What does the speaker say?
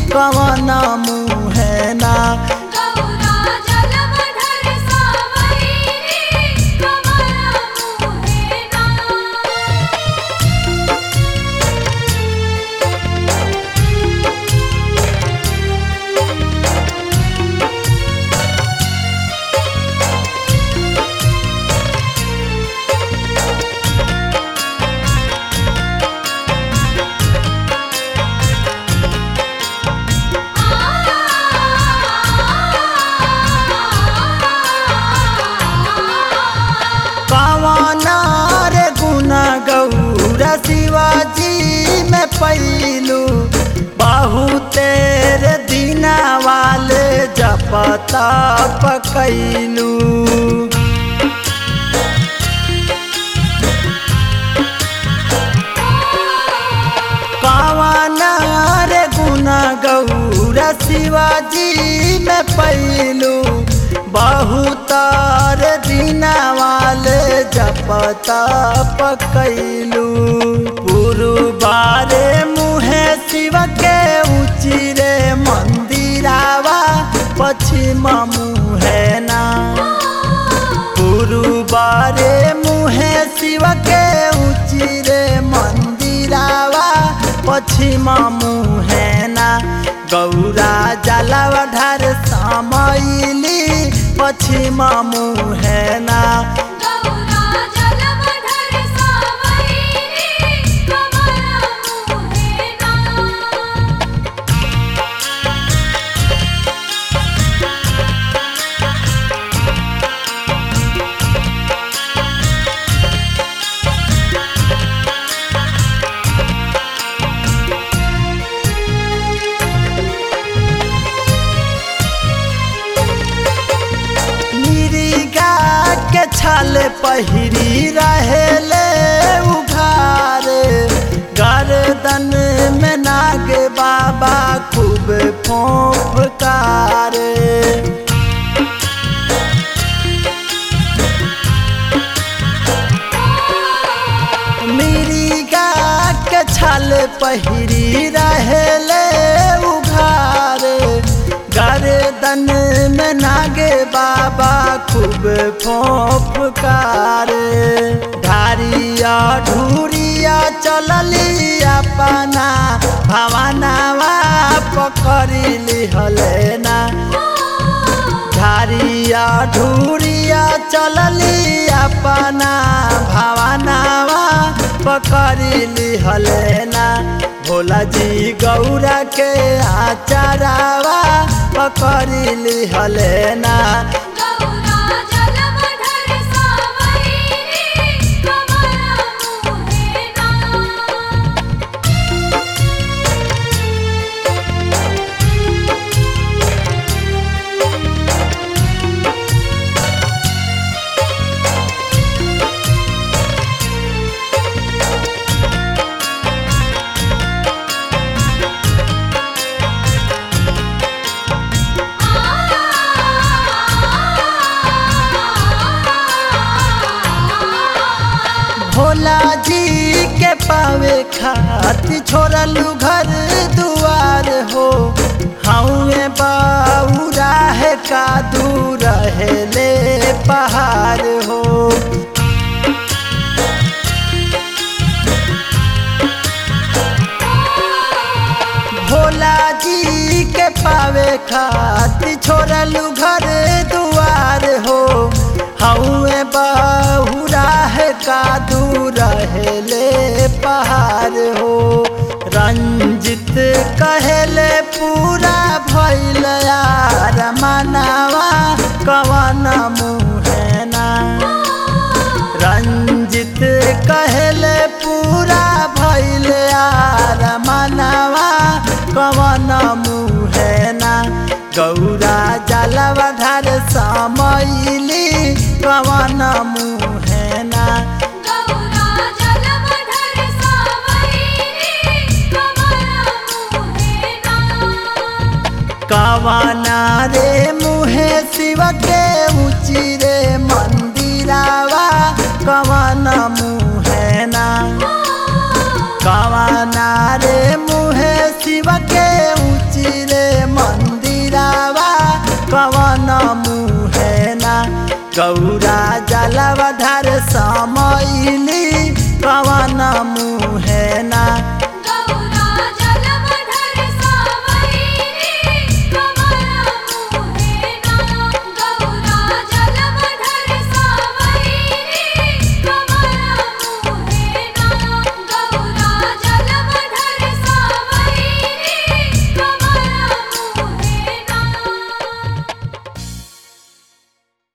कवन मुहेना। शिवाजी में पैलू बहुतेर दीना वाले जपता पकैलू। कवन रे गुना गौरा शिवाजी में पैलू बहुतर दीना वाले जपता पकैलू। पुरुबारे मुहे शिव के उचिरे मंदिरावा पश्चिम मुहेना। पुरुबारे मुहे शिव के उचिरे मंदिरावा पश्चिम मुहेना। गौरा जलवा ढार समैली पश्चिम मुहेना। छाल पहिरी रहेले उघारे गर्दन में नाग बाबा खूब फोफकारे। मिर्गा के छाल पहिरी रहेले उघारे गर्दन में नागे बाबा खूब फोफकारे। धारिया ढूरिया चलली अपना भवनवा पकड़ली हलेना। धारिया ढूरिया चलली अपना भवनवा पकड़ली हलेना। भोला जी गौरा के आचारावा पकड़ली हलेना। भोला जी के पावे खातिर छोड़लू घर दुआर हो। हमें बाउरा है का दूर रहेले पहाड़ हो। भोला जी के पावे खातिर छोड़लू घर दुआर हो। हमें बहुरा है का दूर रहेले पहाड़ हो। रंजित कहले पूरा भइल यार मनावा कवन मुहेना। रंजित कहले पूरा भइल यार मनावा कवन मुहेना। गौरा जलवा ढार समैली कवन मुहेना। कवना रे मुहे शिव के उचिरे मंदिरावा कवन मुहेना। कवना रे मुहे शिव के उचिरे मुहेना गौरा जलवधर समैली कवन